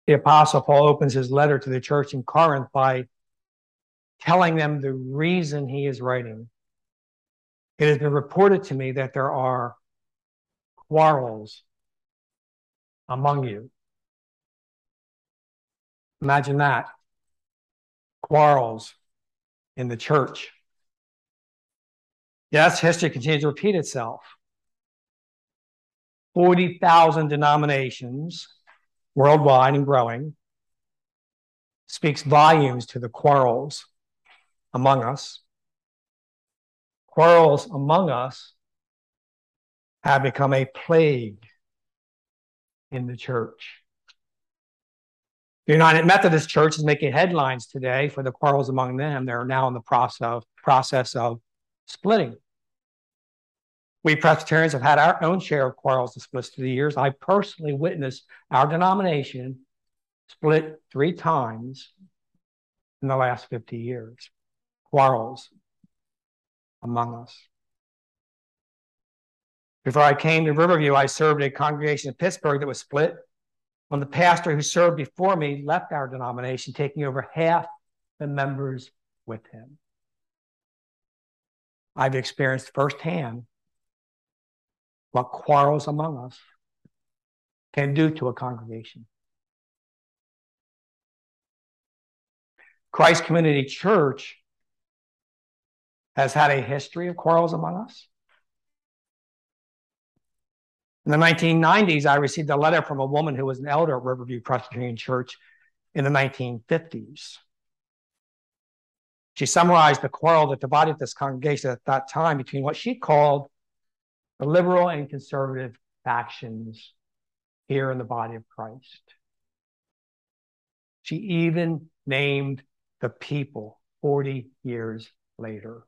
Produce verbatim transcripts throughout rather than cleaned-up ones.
The Apostle Paul opens his letter to the church in Corinth by telling them the reason he is writing. It has been reported to me that there are quarrels among you. Imagine that. Quarrels in the church. Yes, history continues to repeat itself. forty thousand denominations worldwide and growing speaks volumes to the quarrels among us. Quarrels among us have become a plague in the church. The United Methodist Church is making headlines today for the quarrels among them. They're now in the process of, process of splitting. We Presbyterians have had our own share of quarrels and splits through the years. I personally witnessed our denomination split three times in the last fifty years. Quarrels among us. Before I came to Riverview, I served a congregation in Pittsburgh that was split when the pastor who served before me left our denomination, taking over half the members with him. I've experienced firsthand what quarrels among us can do to a congregation. Christ Community Church has had a history of quarrels among us. In the nineteen nineties, I received a letter from a woman who was an elder at Riverview Presbyterian Church in the nineteen fifties. She summarized the quarrel that divided this congregation at that time between what she called the liberal and conservative factions here in the body of Christ. She even named the people forty years later.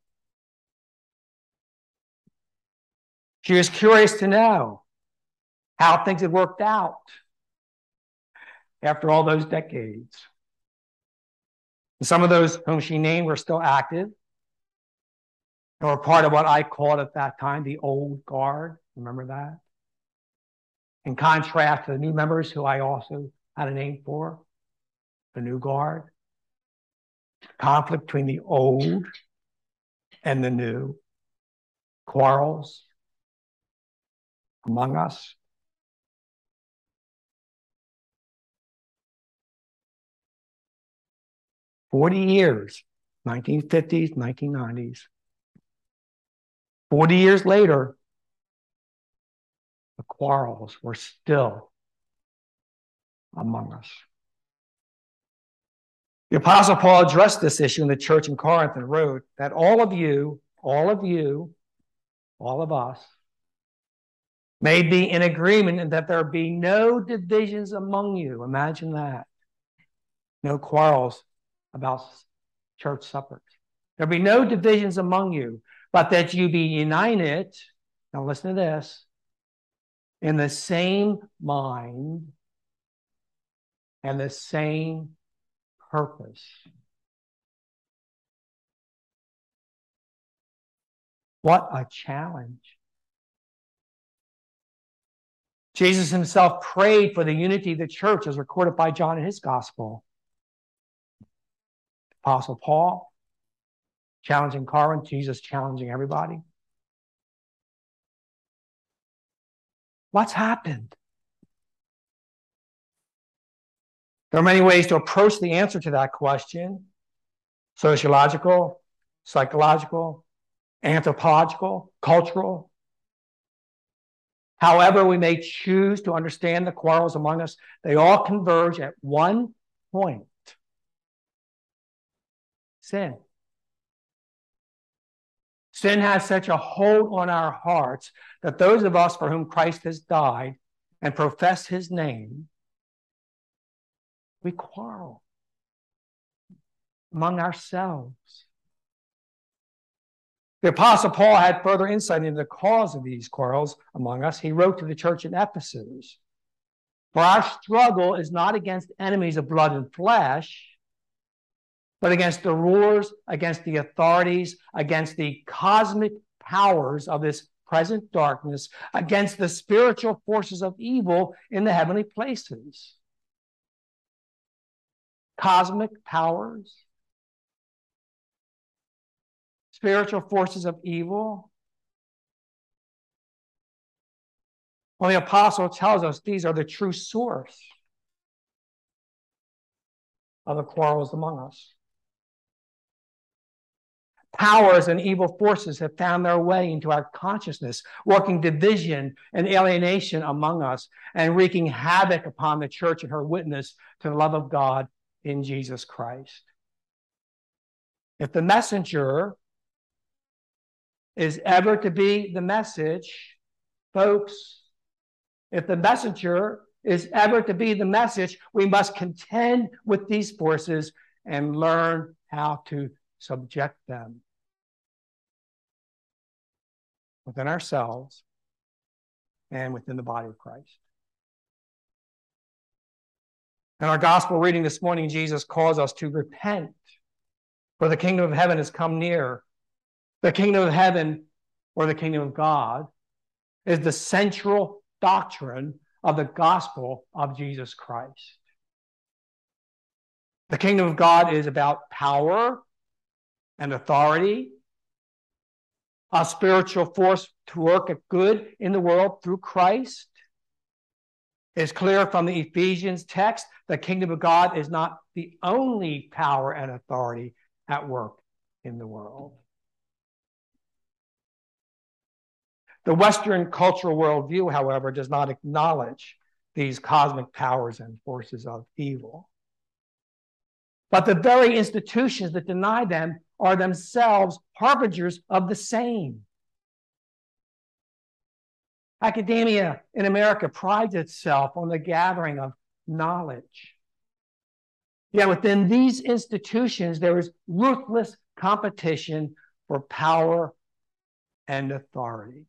She was curious to know how things had worked out after all those decades. And some of those whom she named were still active and were part of what I called at that time the old guard. Remember that? In contrast to the new members who I also had a name for, the new guard. Conflict between the old and the new. Quarrels among us. forty years, nineteen fifties, nineteen nineties. forty years later, the quarrels were still among us. The Apostle Paul addressed this issue in the church in Corinth and wrote that all of you, all of you, all of us, may be in agreement and that there be no divisions among you. Imagine that. No quarrels about church suppers. There be no divisions among you, but that you be united, now listen to this, in the same mind and the same purpose. What a challenge. Jesus himself prayed for the unity of the church as recorded by John in his gospel. Apostle Paul challenging Corinth, Jesus challenging everybody. What's happened? There are many ways to approach the answer to that question. Sociological, psychological, anthropological, cultural. However we may choose to understand the quarrels among us, they all converge at one point. Sin. Sin has such a hold on our hearts that those of us for whom Christ has died and profess his name, we quarrel among ourselves. The Apostle Paul had further insight into the cause of these quarrels among us. He wrote to the church in Ephesus, "For our struggle is not against enemies of blood and flesh, but against the rulers, against the authorities, against the cosmic powers of this present darkness, against the spiritual forces of evil in the heavenly places." cosmic powers, spiritual forces of evil. Well, the apostle tells us these are the true source of the quarrels among us. Powers and evil forces have found their way into our consciousness, working division and alienation among us and wreaking havoc upon the church and her witness to the love of God in Jesus Christ. If the messenger is ever to be the message, folks, if the messenger is ever to be the message, we must contend with these forces and learn how to subject them within ourselves and within the body of Christ. In our gospel reading this morning, Jesus calls us to repent, for the kingdom of heaven has come near. The kingdom of heaven, or the kingdom of God, is the central doctrine of the gospel of Jesus Christ. The kingdom of God is about power and authority, a spiritual force to work at good in the world through Christ. It's clear from the Ephesians text, the kingdom of God is not the only power and authority at work in the world. The Western cultural worldview, however, does not acknowledge these cosmic powers and forces of evil. But the very institutions that deny them are themselves harbingers of the same. Academia in America prides itself on the gathering of knowledge. Yet within these institutions, there is ruthless competition for power and authority.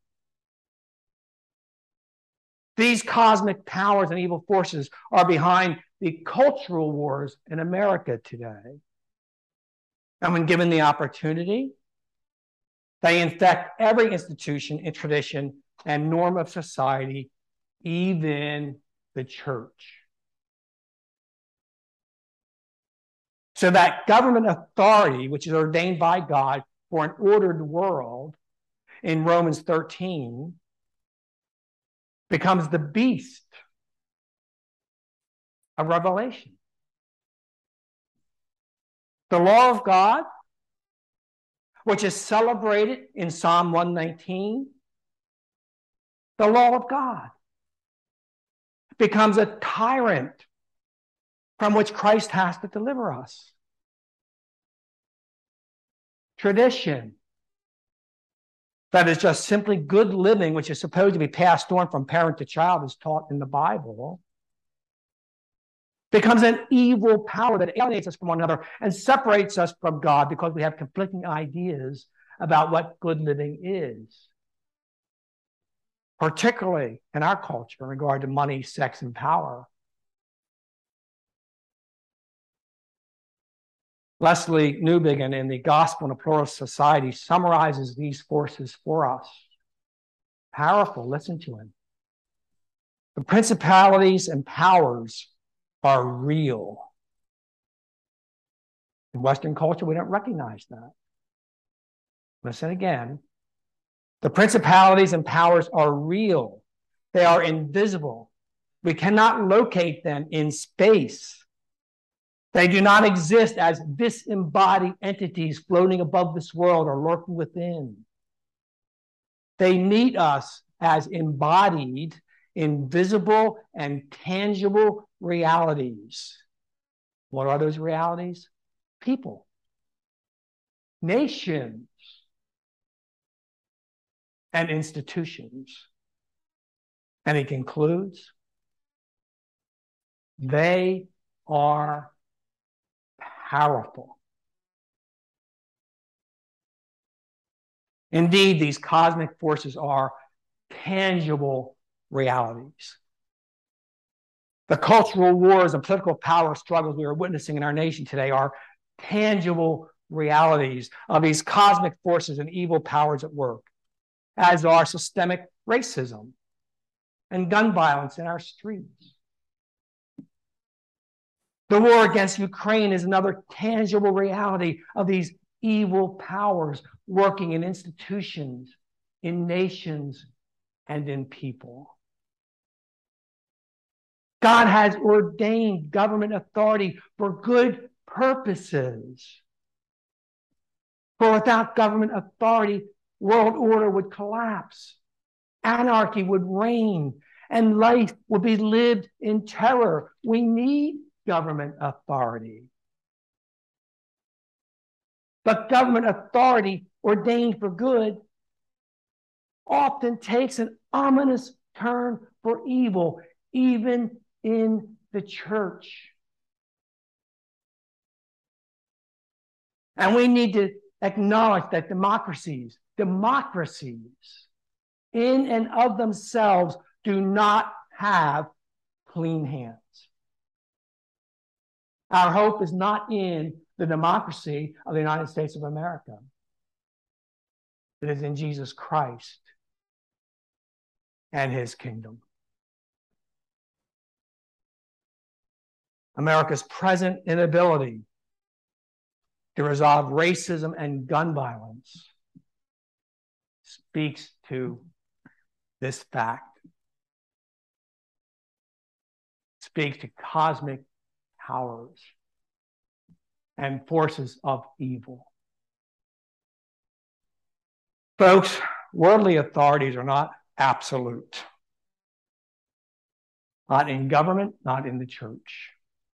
These cosmic powers and evil forces are behind the cultural wars in America today. And when given the opportunity, they infect every institution and tradition and norm of society, even the church. So that government authority, which is ordained by God for an ordered world, in Romans thirteen, becomes the beast of Revelation. The law of God, which is celebrated in Psalm one nineteen, the law of God becomes a tyrant from which Christ has to deliver us. Tradition, that is just simply good living, which is supposed to be passed on from parent to child, as taught in the Bible, becomes an evil power that alienates us from one another and separates us from God because we have conflicting ideas about what good living is, particularly in our culture in regard to money, sex, and power. Lesslie Newbigin in The Gospel in a Pluralist Society summarizes these forces for us. Powerful, listen to him. The principalities and powers are real. In Western culture, we don't recognize that. Listen again. The principalities and powers are real. They are invisible. We cannot locate them in space. They do not exist as disembodied entities floating above this world or lurking within. They meet us as embodied, invisible, and tangible realities. What are those realities? People, nations, and institutions. And he concludes, they are powerful. Indeed, these cosmic forces are tangible realities. The cultural wars and political power struggles we are witnessing in our nation today are tangible realities of these cosmic forces and evil powers at work, as are systemic racism and gun violence in our streets. The war against Ukraine is another tangible reality of these evil powers working in institutions, in nations, and in people. God has ordained government authority for good purposes. For without government authority, world order would collapse, anarchy would reign, and life would be lived in terror. We need government authority. But government authority ordained for good often takes an ominous turn for evil, even in the church. And we need to acknowledge that democracies, democracies in and of themselves do not have clean hands. Our hope is not in the democracy of the United States of America. It is in Jesus Christ and his kingdom. America's present inability to resolve racism and gun violence speaks to this fact. Speaks to cosmic powers and forces of evil. Folks, worldly authorities are not absolute. Not in government, not in the church.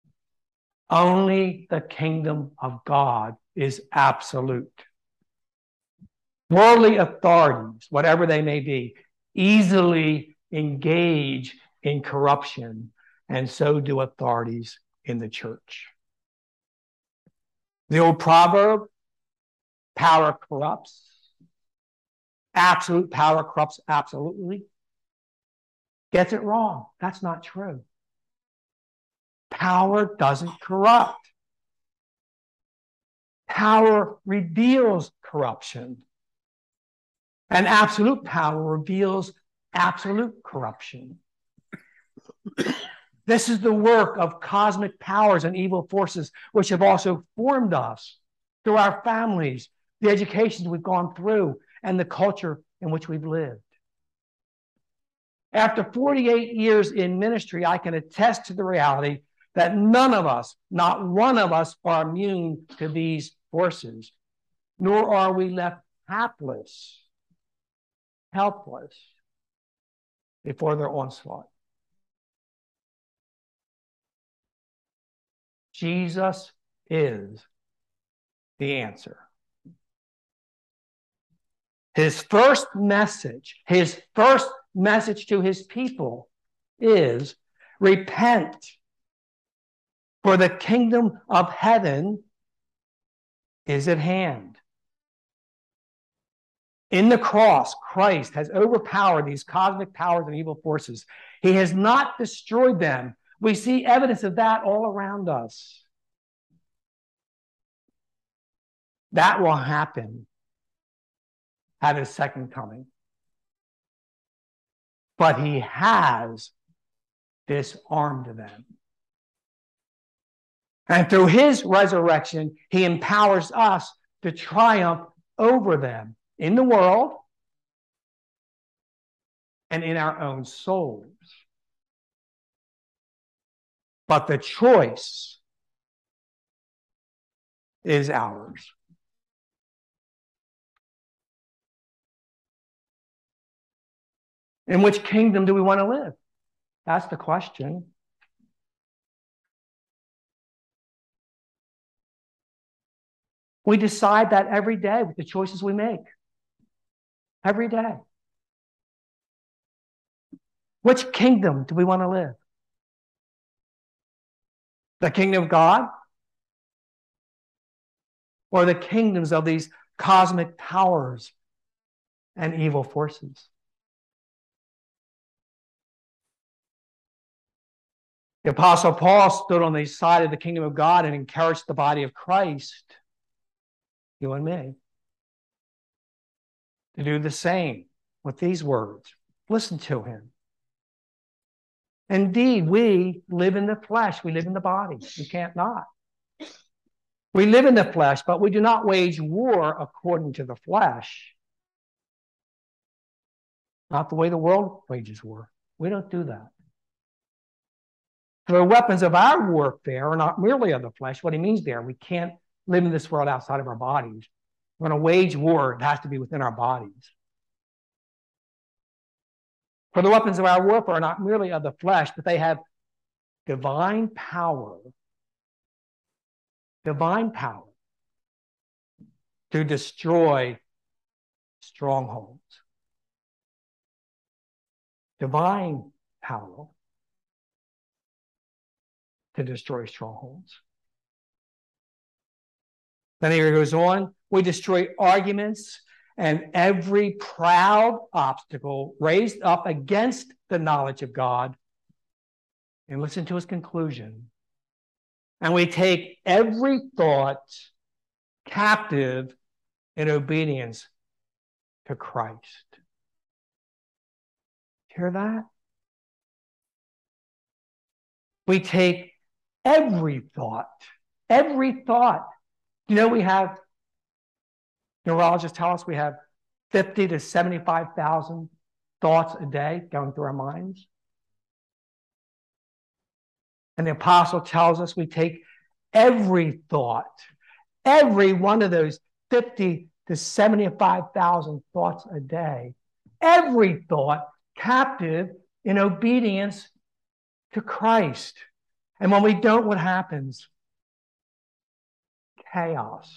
Only the kingdom of God is absolute. Worldly authorities, whatever they may be, easily engage in corruption, and so do authorities in the church. The old proverb, power corrupts. Absolute power corrupts absolutely. Gets it wrong. That's not true. Power doesn't corrupt. Power reveals corruption. And absolute power reveals absolute corruption. This is the work of cosmic powers and evil forces, which have also formed us through our families, the educations we've gone through, and the culture in which we've lived. After forty-eight years in ministry, I can attest to the reality that none of us, not one of us, are immune to these forces, nor are we left hapless, helpless before their onslaught. Jesus is the answer. His first message, his first message to his people is repent, for the kingdom of heaven is at hand. In the cross, Christ has overpowered these cosmic powers and evil forces. He has not destroyed them. We see evidence of that all around us. That will happen at his second coming. But he has disarmed them. And through his resurrection, he empowers us to triumph over them in the world and in our own souls. But the choice is ours. In which kingdom do we want to live? That's the question. We decide that every day with the choices we make. Every day. Which kingdom do we want to live? The kingdom of God? Or the kingdoms of these cosmic powers and evil forces? The Apostle Paul stood on the side of the kingdom of God and encouraged the body of Christ, you and me, to do the same with these words. Listen to him. Indeed, we live in the flesh. We live in the body. We can't not. We live in the flesh, but we do not wage war according to the flesh. Not the way the world wages war. We don't do that. The weapons of our warfare are not merely of the flesh. What he means there, we can't live in this world outside of our bodies. We're going to wage war, it has to be within our bodies. For the weapons of our warfare are not merely of the flesh, but they have divine power. Divine power to destroy strongholds. Divine power to destroy strongholds. Then he goes on, we destroy arguments and every proud obstacle raised up against the knowledge of God. And listen to his conclusion. And we take every thought captive in obedience to Christ. Hear that? We take every thought, every thought. You know, we have, neurologists tell us we have fifty to seventy-five thousand thoughts a day going through our minds. And the apostle tells us we take every thought, every one of those fifty to seventy-five thousand thoughts a day, every thought captive in obedience to Christ. And when we don't, what happens? Chaos.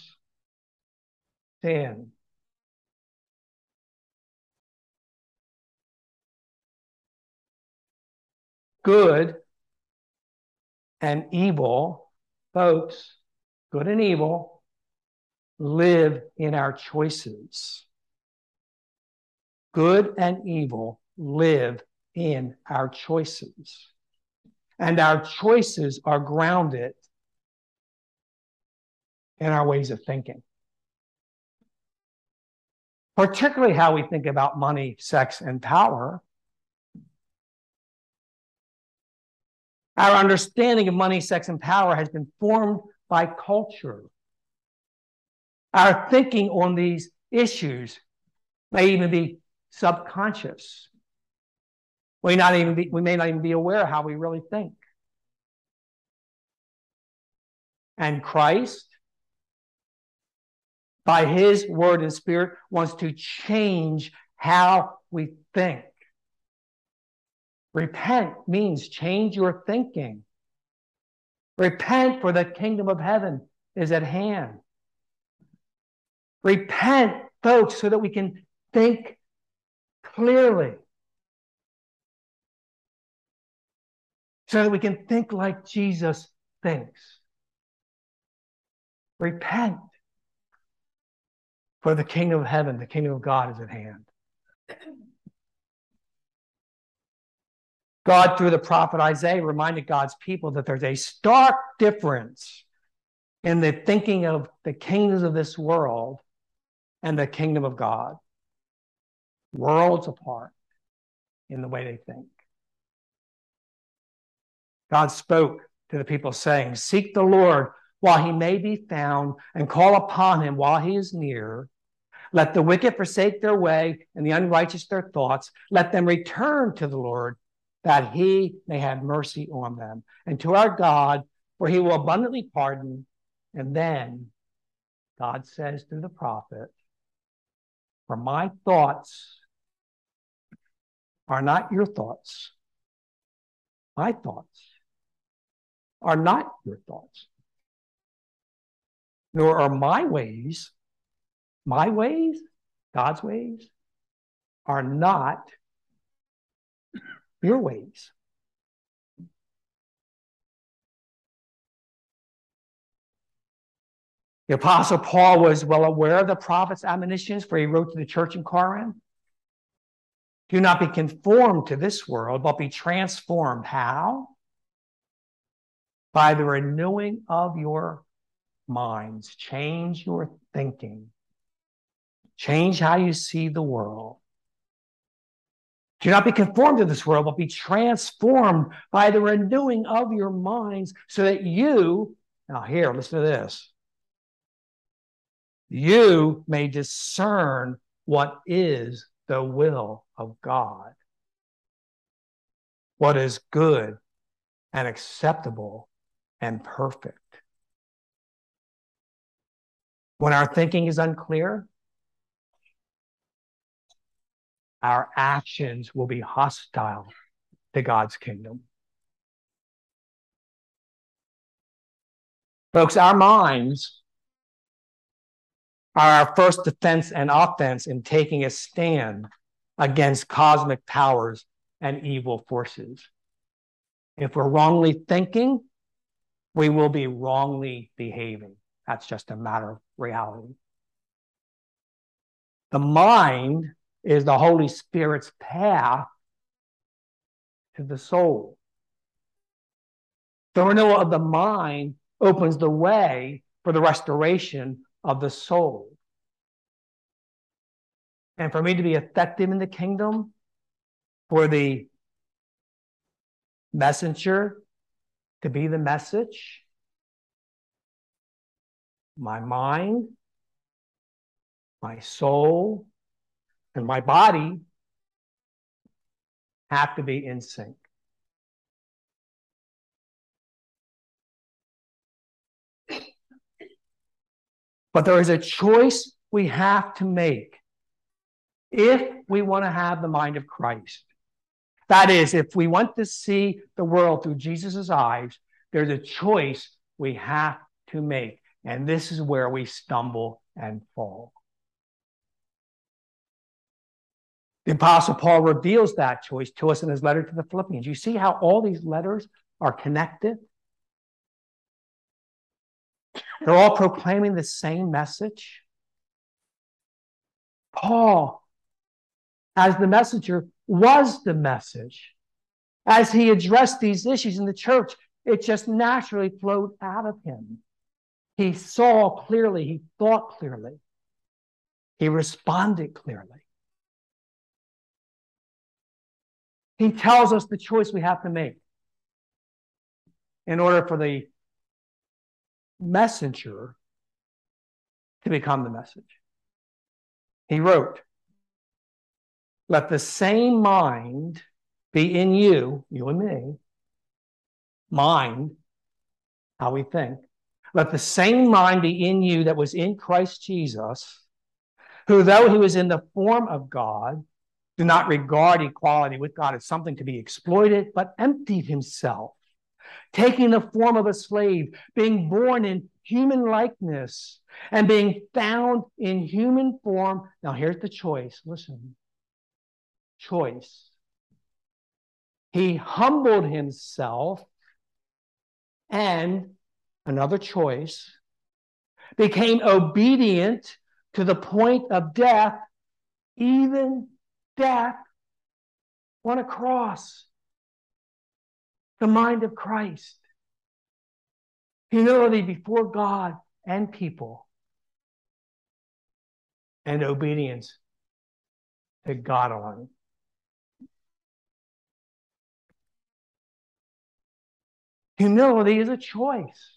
Sin. Good and evil, folks, good and evil, live in our choices. Good and evil live in our choices. And our choices are grounded in our ways of thinking. Particularly how we think about money, sex, and power. Our understanding of money, sex, and power has been formed by culture. Our thinking on these issues may even be subconscious. We, not even be, we may not even be aware of how we really think. And Christ, by his word and spirit, wants to change how we think. Repent means change your thinking. Repent, for the kingdom of heaven is at hand. Repent, folks, so that we can think clearly. So that we can think like Jesus thinks. Repent, for the kingdom of heaven, the kingdom of God is at hand. God, through the prophet Isaiah, reminded God's people that there's a stark difference in the thinking of the kingdoms of this world and the kingdom of God. Worlds apart in the way they think. God spoke to the people saying, seek the Lord while he may be found and call upon him while he is near. Let the wicked forsake their way and the unrighteous their thoughts. Let them return to the Lord, that he may have mercy on them, and to our God, for he will abundantly pardon. And then God says through the prophet, for my thoughts are not your thoughts. My thoughts are not your thoughts. Nor are my ways, my ways, God's ways, are not your ways. The Apostle Paul was well aware of the prophet's admonitions, for he wrote to the church in Corinth, do not be conformed to this world, but be transformed. How? By the renewing of your minds. Change your thinking. Change how you see the world. Do not be conformed to this world, but be transformed by the renewing of your minds so that you, now here, listen to this, you may discern what is the will of God, what is good and acceptable and perfect. When our thinking is unclear, our actions will be hostile to God's kingdom. Folks, our minds are our first defense and offense in taking a stand against cosmic powers and evil forces. If we're wrongly thinking, we will be wrongly behaving. That's just a matter of reality. The mind is the Holy Spirit's path to the soul. The renewal of the mind opens the way for the restoration of the soul. And for me to be effective in the kingdom, for the messenger to be the message, my mind, my soul, and my body have to be in sync. But there is a choice we have to make if we want to have the mind of Christ. That is, if we want to see the world through Jesus' eyes, there's a choice we have to make. And this is where we stumble and fall. The Apostle Paul reveals that choice to us in his letter to the Philippians. You see how all these letters are connected? They're all proclaiming the same message. Paul, as the messenger, was the message. As he addressed these issues in the church, it just naturally flowed out of him. He saw clearly, he thought clearly, he responded clearly. He tells us the choice we have to make in order for the messenger to become the message. He wrote, "Let the same mind be in you, you and me, mind, how we think. Let the same mind be in you that was in Christ Jesus, who though he was in the form of God, did not regard equality with God as something to be exploited, but emptied himself, taking the form of a slave, being born in human likeness, and being found in human form." Now here's the choice. Listen. Choice. He humbled himself, and another choice, became obedient to the point of death, even death on a cross. The mind of Christ. Humility before God and people. And obedience to God alone. Humility is a choice.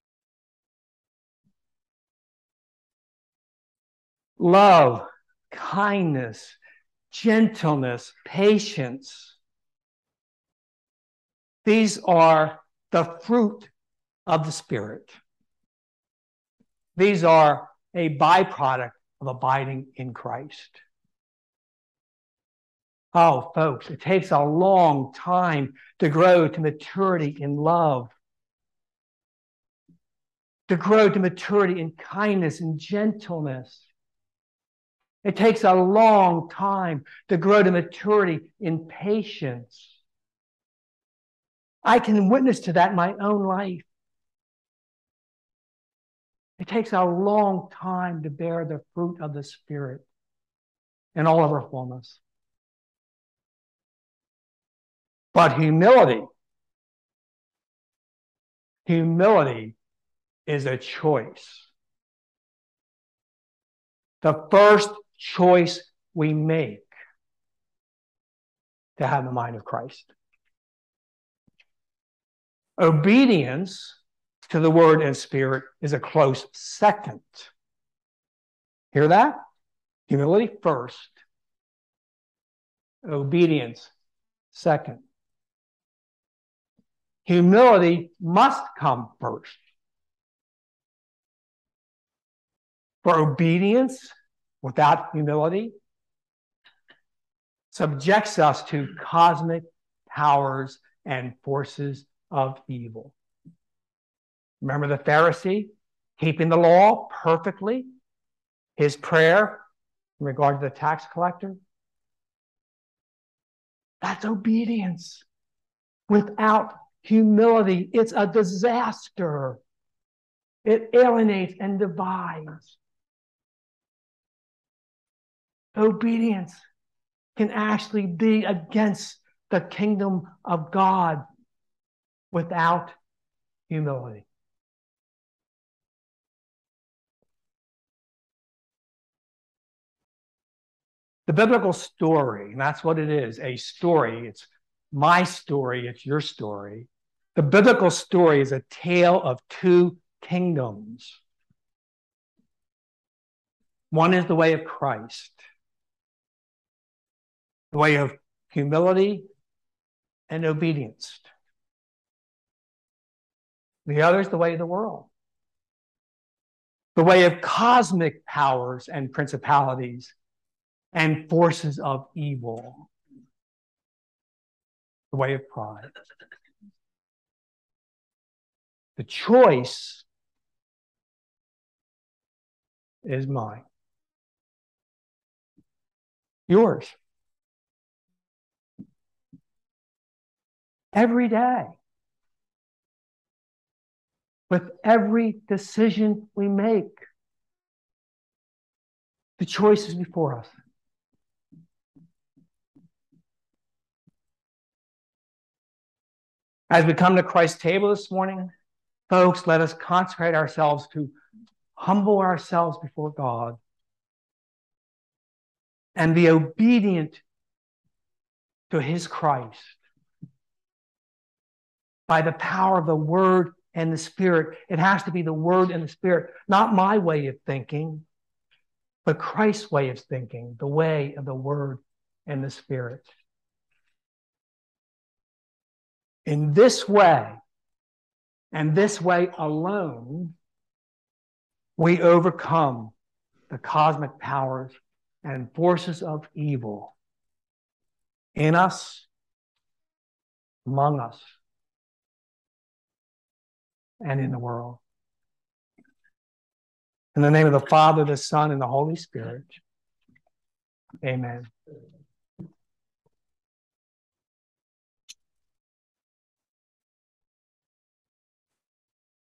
Love, kindness, gentleness, patience. These are the fruit of the Spirit. These are a byproduct of abiding in Christ. Oh, folks, it takes a long time to grow to maturity in love, to grow to maturity in kindness and gentleness. It takes a long time to grow to maturity in patience. I can witness to that in my own life. It takes a long time to bear the fruit of the Spirit in all of our fullness. But humility, humility is a choice. The first choice we make. to have the mind of Christ. Obedience to the word and spirit is a close second. Hear that? Humility first. Obedience second. Humility must come first. For obedience without humility subjects us to cosmic powers and forces of evil. Remember the Pharisee keeping the law perfectly? His prayer in regard to the tax collector? That's obedience. Without humility, it's a disaster. It alienates and divides. Obedience can actually be against the kingdom of God without humility. The biblical story, and that's what it is, a story. It's my story, it's your story. The biblical story is a tale of two kingdoms. One is the way of Christ, the way of humility and obedience. The other is the way of the world, the way of cosmic powers and principalities and forces of evil, the way of pride. The choice is mine. Yours. Every day. With every decision we make, the choice is before us. As we come to Christ's table this morning, folks, let us consecrate ourselves to humble ourselves before God and be obedient to his Christ by the power of the Word and the Spirit. It has to be the Word and the Spirit, not my way of thinking, but Christ's way of thinking, the way of the Word and the Spirit. In this way, and this way alone, we overcome the cosmic powers and forces of evil in us, among us, and in the world. In the name of the Father, the Son, and the Holy Spirit, amen.